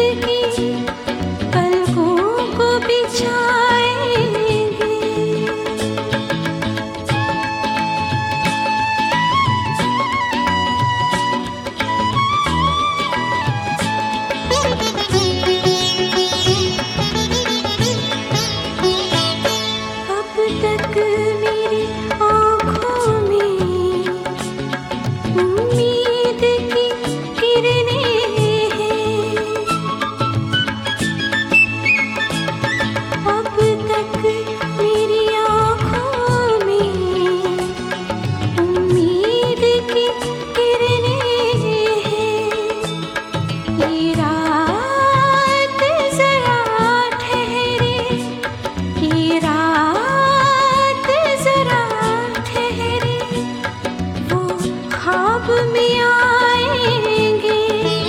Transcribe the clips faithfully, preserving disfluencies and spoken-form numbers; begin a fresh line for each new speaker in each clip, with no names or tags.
की पलकों को बिछाएंगे। अब तक मेरी आँखों में उम्मीद की किरणें हैं। अब तक मेरी आँखों में उम्मीद की किरणें हैं। ये रात जरा ठहरे, ये रात जरा ठहरे, वो ख्वाब में आएंगे।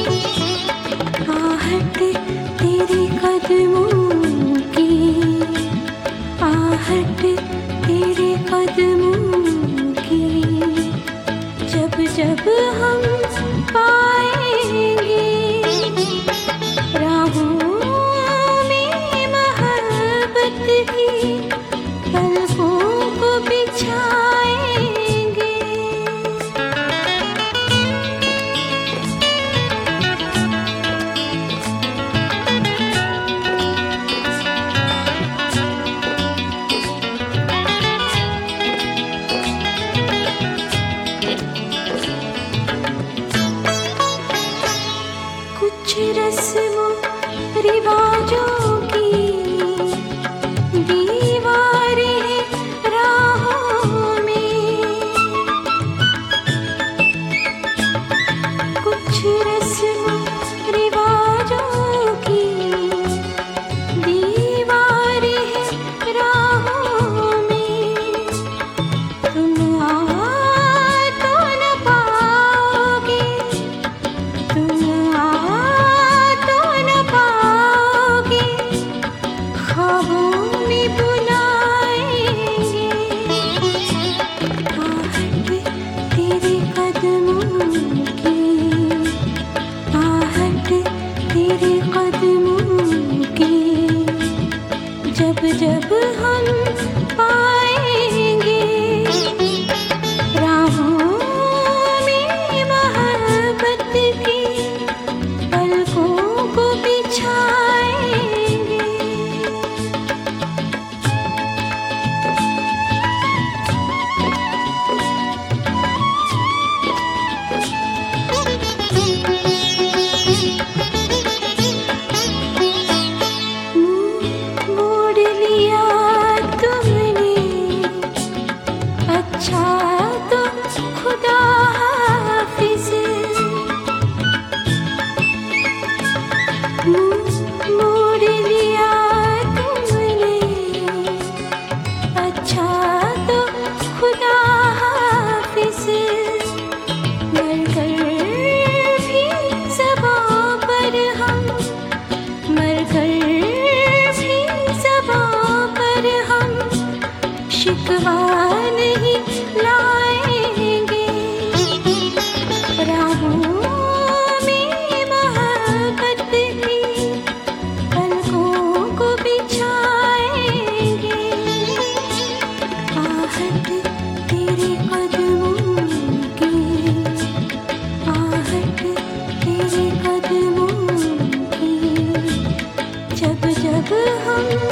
आहट तेरे कदमों की, आहट तेरे कदमों की, जब जब हम पाएंगे राहों में मोहब्बत की पलकों को बिछाएंगे। कुछ रस्मों रिवाजों की दीवारें हैं राहों में। कुछ रस्मों रिवाजों की दीवारें हैं राहों में। तुम आ तो न पाओगे, तुम आ तो न पाओगे, ख्वाबों में बुलाएंगे। आहट तेरे कदमों की, आहट तेरे कदमों की, जब जब हम पाएंगे राहों में मोहब्बत की पलकों को बिछाएंगे। मुँह मोड़ लिया तुमने, अच्छा तो खुदा हाफिज। मुँह मोड़ लिया तुमने, अच्छा तो खुदा हाफिज। मरकर भी ज़बां पर हम, मरकर भी ज़बां पर हम शिकवा नहीं लाएंगे। राहों में मोहब्बत की पलकों को बिछाएंगे। आहट तेरे कदमों की, आहट तेरे कदमों की, जब जब हम